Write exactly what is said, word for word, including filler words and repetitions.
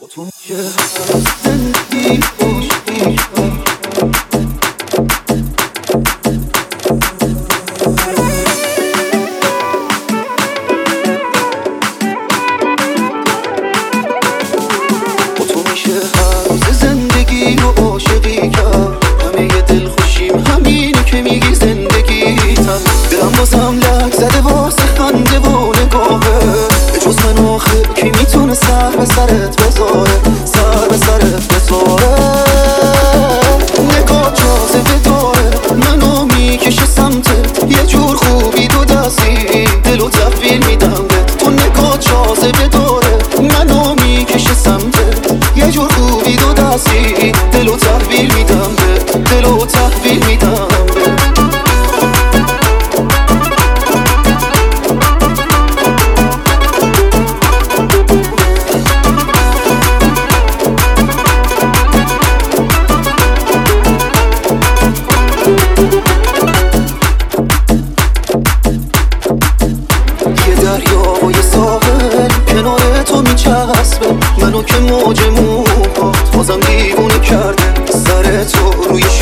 تو میشه زندگی خوشی با تو میشه هر روز زندگی و عاشقی کرد. همه دل خوشیم همینی که میگی زندگیتم. دلم بازم لک زده واسه خنده و نگاهه. به جز من آخه کی میتونه سر به سرت بذاره، سر به سرت بذاره. نگاه جاذبه داره منو میکشه سمتت، یه جور خوبی دو دستی دلو تحویل میدم بهت. تو نگاه جاذبه داره منو میکشه سمتت، یه جور خوبی دو دستی دلو تحویل میدم بهت، دلو تحویل میدم بهت. دریا و یه ساحل کنار تو میچسبه منو که موج موهات بازم دیوونه کرده. سر تو روی